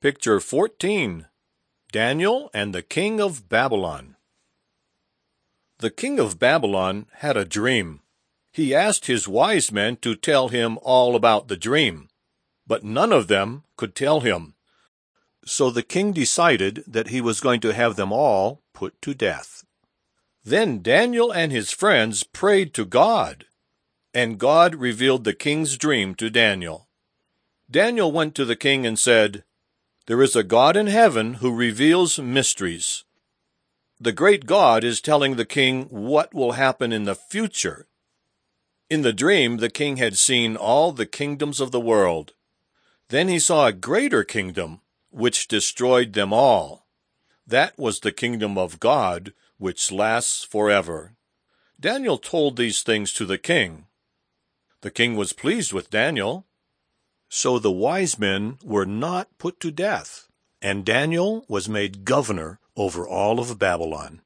Picture 14. Daniel and the King of Babylon. The king of Babylon had a dream. He asked his wise men to tell him all about the dream, but none of them could tell him. So the king decided that he was going to have them all put to death. Then Daniel and his friends prayed to God, and God revealed the king's dream to Daniel. Daniel went to the king and said, "There is a God in heaven who reveals mysteries." The great God is telling the king what will happen in the future. In the dream, the king had seen all the kingdoms of the world. Then he saw a greater kingdom, which destroyed them all. That was the kingdom of God, which lasts forever. Daniel told these things to the king. The king was pleased with Daniel. So the wise men were not put to death, and Daniel was made governor over all of Babylon.